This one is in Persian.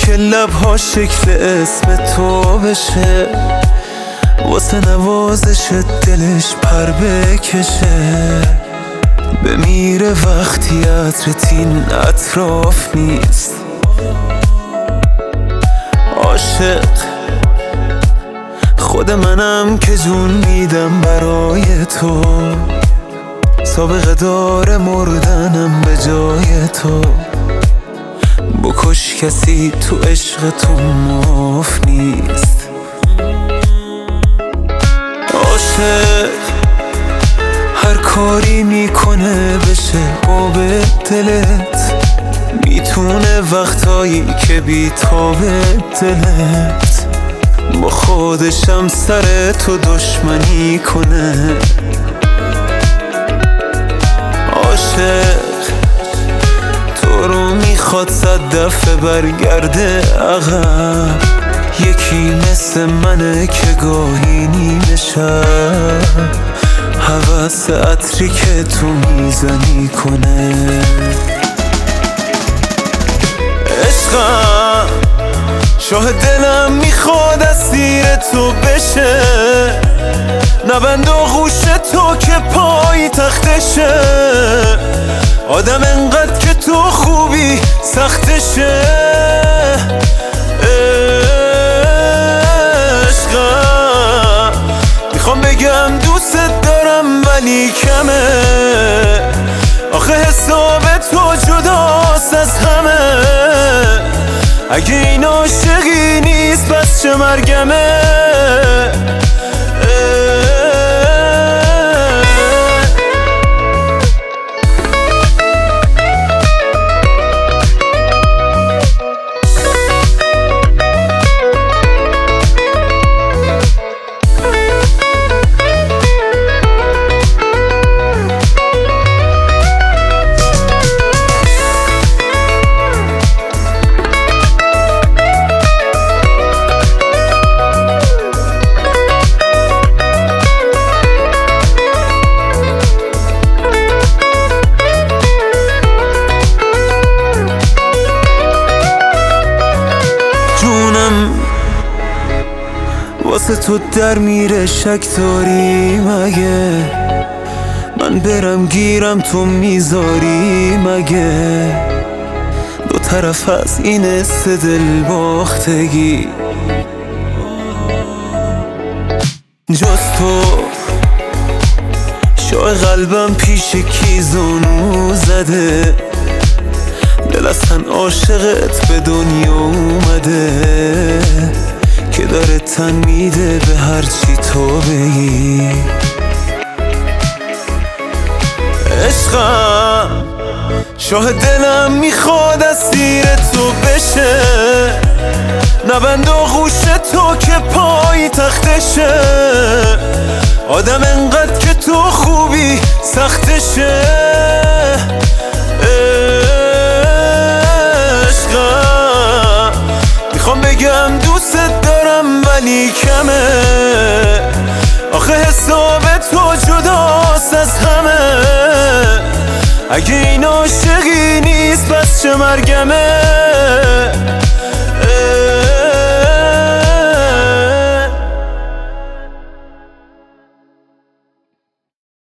که لبها شکل اسم تو بشه، واسه نوازش دلش پر بکشه. بمیره وقتی عطرت این اطراف نیست. عاشق خود منم که جون میدم برای تو، سابقه داره مردنم به جای تو. بکش کسی تو عشق تو معاف نیست. عاشق هر کاری میکنه بشه باب دلت، میتونه وقتایی که بی‌تاب دلت با خودشم سر تو دشمنی کنه. عاشق تو رو میخواد 100 دفعه برگرده عقب، یکی مثل منه که گاهی نیمه شب هوس عطری که تو میزنی کنه. عشقم شاه دلم میخواد اسیر تو بشه، نبند آغوش تو که پای تختشه. آدم انقدر که تو خوبی سختشه. عشقم میخوام بگم دوست دارم ولی کمه، آخه حساب تو جداست از همه. اگه این عاشقی نیست پس چه مرگمه. جونم واسه تو در میره، شک داری مگه؟ من برم گیرم تو میذاری مگه؟ دو طرف از این دل باختگی، جز تو شاه قلبم پیش کی زانو زده. دل اصلا عاشقت به دنیا اومده که داره تن میده به هرچی تو بگی. عشقم شاه دلم میخواد اسیر تو بشه، نبند آغوش تو که پای تختشه. آدم انقدر که تو خوبی سختشه. میخوام بگم دوست دارم ولی کمه، آخه حساب تو جداست از همه. اگه این عاشقی نیست پس چه مرگمه.